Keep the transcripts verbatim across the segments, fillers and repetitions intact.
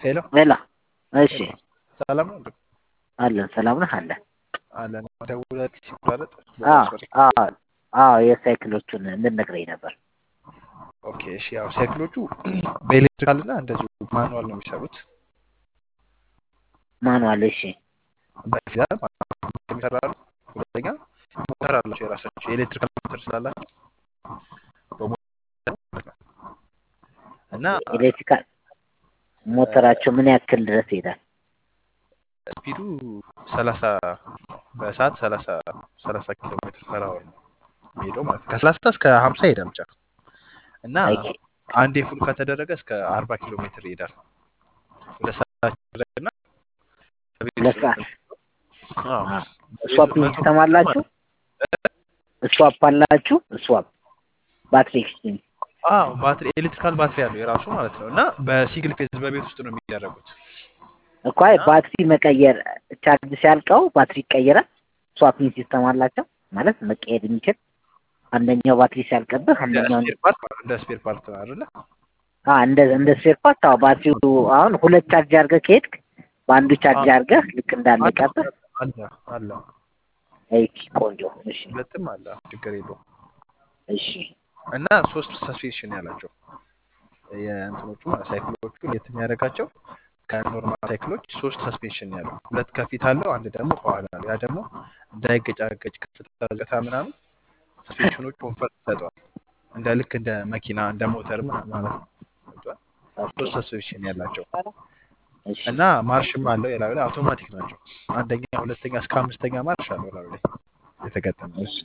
ሄሎ ሄሎ እሺ ሄሎ ሰላም ነው እንዴ? አለን ሰላም ነህ አለ አለን ደውለህ ሲቋረጥ አ በጣም ሶሪ። አ አዎ የሳይክሎቹን እንድነግረኝ ነበር። ኦኬ እሺ፣ ያው ሳይክሎቹ በኤሌክትሪካል እና እንደዚሁ ማኑዋል ነው የሚሰሩት። ማኑዋል እሺ በፊዛር የሚሰራሉ። ሁለተኛ ሞተር አላቸው የራሳቸው የኤሌክትሪካል ሞተር ስላላቸው በሞተር ማለት ነው። እና ኤሌክትሪካል ሞተራቸው ምን ያክል ድረስ ይሄዳል? ስፒዱ ሰላሳ በሰዓት ሰላሳ ሰላሳ ኪሎ ሜትር ፐር አወር ነው የሚሄደው ማለት ነው። ከሰላሳ እስከ ሀምሳ ይሄዳል ብቻ። እና ኦኬ አንዴ ፉል ከተደረገ እስከ አርባ ኪሎ ሜትር ይሄዳል። ወደ ሰዓት ይደረግና ከቤት ውስጥ ነው ለሰዓት የምንጠቀመው። አዎ አ ስዋፕ መቶ ሲስተም አላችሁ? ስዋፕ አላችሁ? ስዋፕ ባትሪ ኤክስቼንጅ አዎ ባትሪ ኤሌክትሪካል ባትሪ አለው የራሱ ማለት ነው። እና በሲንግል ፌዝ በቤት ውስጥ ነው የሚደረጉት። እኮ አይ ባትሪ መቀየር ቻርጅ ሲያልቀው ባትሪ ይቀየራል። ስዋፒንግ ሲስተም አላቸው ማለት መቀየር የሚችል አንደኛው ባትሪ ሲያልቅብህ እንደ አንደኛው ስፔር ፓርት እንደ ስፔር ፓርት ነው አይደለ? አ እንደ እንደ ስፔር ፓርት አዎ ባትሪው አሁን ሁለት ቻርጅ አድርገህ ከሄድክ በአንዱ ቻርጅ አድርገህ ልክ እንዳለቀብህ አለ አለ እይ ቆንጆ እሺ ሁለትም አለ ችግር የለውም። እሺ እና ሶስት ሰስፔንሽን ያላቸው የእንትኖቹ ማለት ሳይክሎቹ ለየት የሚያደርጋቸው ከኖርማል ሳይክሎች ሶስት ሰስፔንሽን ያለው ሁለት ከፊት አለው፣ አንድ ደግሞ ከኋላ አለው። ያ ደግሞ እንዳይገጫገጭ ከፍታ ዝቅታ ምናምን ሰስፔንሽኖቹ ኮንፈርት ይሰጠዋል። እንደ ልክ እንደ መኪና እንደ ሞተር ምናምን ማለት ነው። ገብቶሃል? ኦኬ ሶስት ሰስፔንሽን ያላቸው እሺ እና ማርሽም አለው። የላዩ ላይ አውቶማቲክ ናቸው። አንደኛ ሁለተኛ እስከ አምስተኛ ማርሽ አለው የላዩ ላይ የተገጠመ እሺ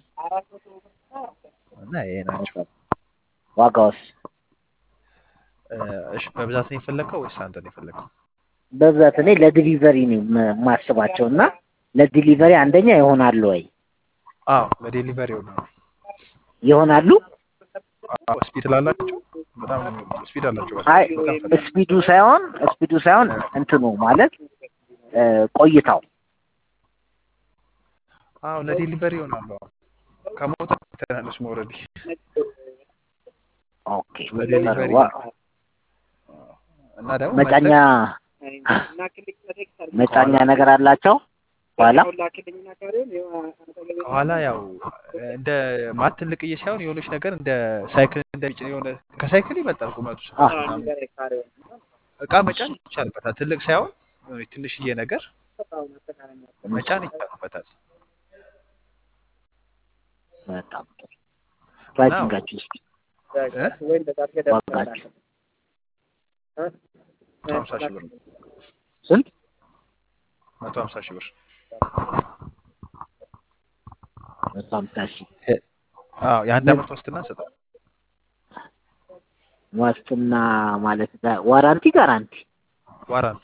እና ይሄ ናቸው። ዋጋውስ እ፣ እሺ በብዛት ነው የፈለግከው ወይስ አንተ ነው የፈለግከው? በብዛት እኔ ለዲሊቨሪ ነው የማስባቸው እና ለዲሊቨሪ አንደኛ ይሆናሉ ወይ አዎ ለዴሊቨሪ ነው። ይሆናሉ? አዎ ስፒድ ላላቸው በጣም ነው የሚወዱት። ስፒድ አላቸው አይ በጣም ፈጣን። ስፒዱ ሳይሆን ስፒዱ ሳይሆን እንትኑ ማለት እ፣ ቆይታው አዎ ለዴሊቨሪ ይሆናሉ። አዎ ከሞተር ትናንሽ ኦልሬዲ ኦኬ ለዴሊቨሪ ዋ- እና ደግሞ መጫኛ መጥተህ መጫኛ ከኋላ ነገር አላቸው ኋላ ከኋላ ያው እንደ ማለት ትልቅዬ ሳይሆን የሆነች ነገር እንደ ሳይክል እንደሚጭን የሆነ ከሳይክል ይበልጣል ቁመቱ አ ስፋት ምናምን እቃ መጫን ይቻልበታል። ትልቅ ሳይሆን የሆነች ትንሽዬ ነገር መጫን ይቻልበታል። በጣም ጥሩ እና ፕራይሲንጋችሁ እስኪ እ ዋጋችሁ መቶ ሀምሳ ሺህ ብር ነው። ስንት? መቶ ሀምሳ ሺህ ብር መቶ ሀምሳ ሺህ እ- አዎ የአንድ አመት ዋስትና እንሰጣለን። ዋስትና ማለት ጋ- ዋራንቲ ጋራንቲ ዋራንቲ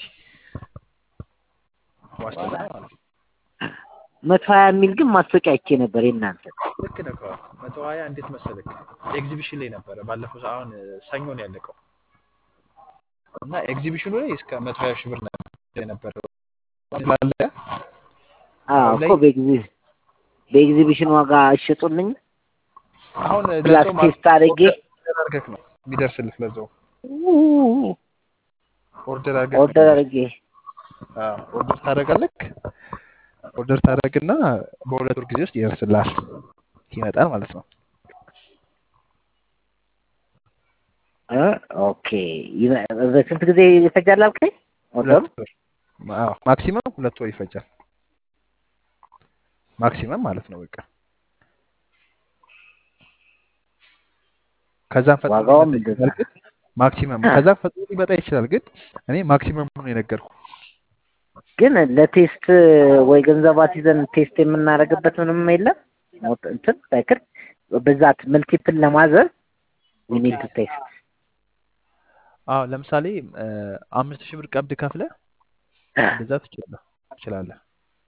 ዋስትና ዋራንቲ ማለት ነው። መቶ ሀያ የሚል ግን ማስታወቂያ አይቼ ነበር የእናንተ ልክ ነህ። ከዋ መቶ ሀያ እንዴት መሰለክ ኤግዚቢሽን ላይ ነበረ ባለፈው ሰ- አሁን ሰኞ ነው ያለቀው እና ኤግዚቢሽኑ ላይ እስከ መቶ ሀያ ሺህ ብር ነበር የነበረው ስላለ አዎ አሁን ላይ እኮ በኤግዚቢ በኤግዚቢሽን ዋጋ አይሸጡልኝ አሁን ፕላስ ለዛው ማለት ቴስት አድርጌ ኦርደር አድርገህ ነው የሚደርስልህ። ለዛው ኡ- ኦርደር አድርገህ ነው ኦርደር የሚደርስልህ። አድርጌ አዎ ኦርደር ታደርጋለህ። ኦርደር ታደርግና በሁለት ወር ጊዜ ውስጥ ይደርስልሃል። ይመጣል ማለት ነው። እ ኦኬ ይበ- በስንት ጊዜ ይፈጃል አልከኝ? ኦርደሩ ሁለት ወር አዎ ማክሲመም ሁለት ወር ይፈጃል። ማክሲመም ማለት ነው በቃ ከዛም ፈጥኖ ዋጋውም ሊመጣ እንደዛ ይችላል። ግን ማክሲመም ከዛም ፈጥኖ ሊመጣ ይችላል። ግን እኔ ማክሲመም ነው የነገርኩህ። ግን ለቴስት ወይ ገንዘባት ይዘን ቴስት የምናደርግበት ምንም የለም። ሞት- እንትን ሳይክል ብዛት መልቲፕል ለማዘዝ we ኦኬ need to test አዎ ለምሳሌ እ፣ አምስት ሺህ ብር ቀብድ ከፍለህ እንደዛ ትችላለህ ትችላለህ።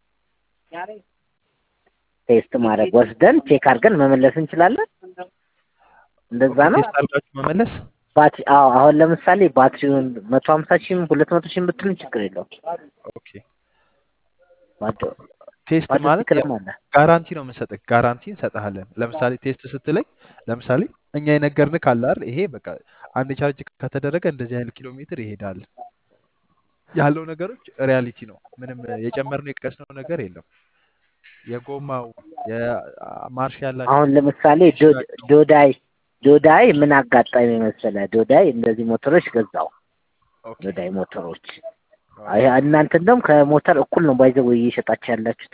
ቴስት ማድረግ ወስደን ቼክ አድርገን መመለስ እንችላለን። እንደዛ ኦኬ ነው። ቴስት አድርጋችሁ መመለስ። ባትሪ አዎ አሁን ለምሳሌ ባትሪውን መቶ ሀምሳ ሺህም ሁለት መቶ ሺህም ብትሉን ችግር የለውም። ኦኬ ባዶ ቴስት ባዶ ማለት ስቲከርም ያው አለ። ጋራንቲ ነው የምንሰጥህ። ጋራንቲ እንሰጥሃለን። ለምሳሌ ቴስት ስትለኝ ለምሳሌ እኛ የነገርንህ ካለ አይደል ይሄ በቃ አንድ ቻርጅ ከተደረገ እንደዚህ አይነት ኪሎ ሜትር ይሄዳል ያለው ነገሮች ሪያሊቲ ነው። ምንም የጨመርነው የቀስነው ነገር የለም። የጎማው የማርሽ ያላቸው አሁን ለምሳሌ ዶ- ዶዳይ ዶዳይ ምን አጋጣሚ መሰለህ? ዶዳይ እንደዚህ ሞተሮች ገዛው። ኦኬ ዶዳይ ሞተሮች ኦኬ አይ እናንተ እንደውም ከሞተር እኩል ነው ባይዘው እየሸጣችሁ ያላችሁት።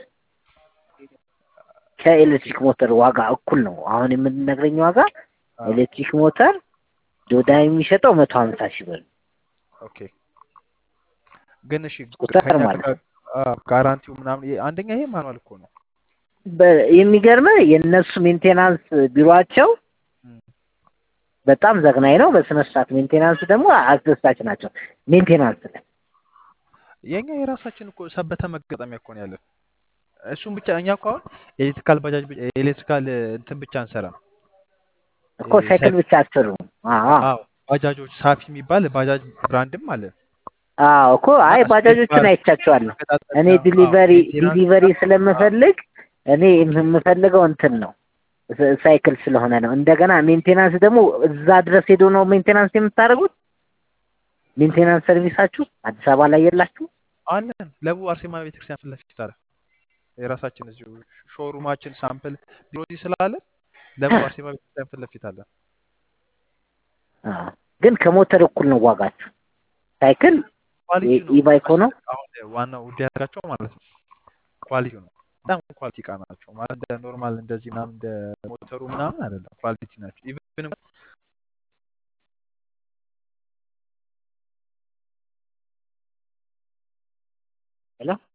ከኤሌክትሪክ ሞተር ዋጋ እኩል ነው። አሁን የምንነግረኝ ዋጋ አዎ ኤሌክትሪክ ሞተር ዶዳይ የሚሸጠው መቶ ሀምሳ ሺህ ብር ኦኬ ግን እሺ ስኩተር ከኛ ማለት ጋር ነው። አዎ፣ ጋራንቲው ምናምን ይሄ- አንደኛ ይሄ ማኑዋል እኮ ነው። በ- የሚገርምህ የእነሱ ሜንቴናንስ ቢሮአቸው እም፣ በጣም ዘግናኝ ነው። በስነ ስርዓት ሜንቴናንስ ደግሞ አስደሳች ናቸው። ሜንቴናንስ ላይ የኛ የራሳችን እኮ ሰበተ መገጠሚያ እኮ ነው ያለን። እሱም ብቻ እኛ እኮ አሁን ኤሌክትሪካል ባጃጅ ብቻ- ኤሌክትሪካል እንትን ብቻ አንሰራም። እኮ ይሄ ሳይክል ሳይክል ብቻ አትሰሩም። አዎ አዎ ባጃጆች ሳፊ የሚባል ባጃጅ ብራንድም አለ አዎ እኮ እና አይ ስፔር ባጃጆችን ፓርት አይቻቸዋለሁ። እኔ መገጣጠሚያ፣ አዎ ዲሊቨሪ ሜንቴናንስ ዲሊቨሪ ምናምን፣ አዎ ስለምፈልግ እኔ ኦኬ የምፈልገው እንትን ነው ስ- ሳይክል ስለሆነ ነው። እንደገና ሜንቴናንስ ደግሞ እዛ ድረስ ሄዶ ነው ሜንቴናንስ የምታደርጉት። ሜንቴናንስ ሰርቪሳችሁ አዲስ አበባ ላይ የላችሁ? አለን። ለቡ አርሴማ ቤተክርስቲያን ፊት ለፊት አለ የራሳችን እዚሁ ሾሩማችን ሳምፕል ቢሮ እዚህ ስላለ ለቡ አርሴማ ቤተክርስቲያን ፊት ለፊት አለ። አዎ። ግን ከሞተር እኩል ነው ዋጋችሁ። ሳይክል ኳሊቲ ነው ኢባይኮ ነው። መሰለህ። አሁን ዋናው ውድ ያደርጋቸው ማለት ነው ኳሊቲው ነው። በጣም ኳሊቲ እቃ ናቸው ማለት እንደ ኖርማል እንደዚህ ምናምን እንደ ሞተሩ ምናምን አይደለም፣ ኳሊቲ ናቸው። ኢቭን ሄሎ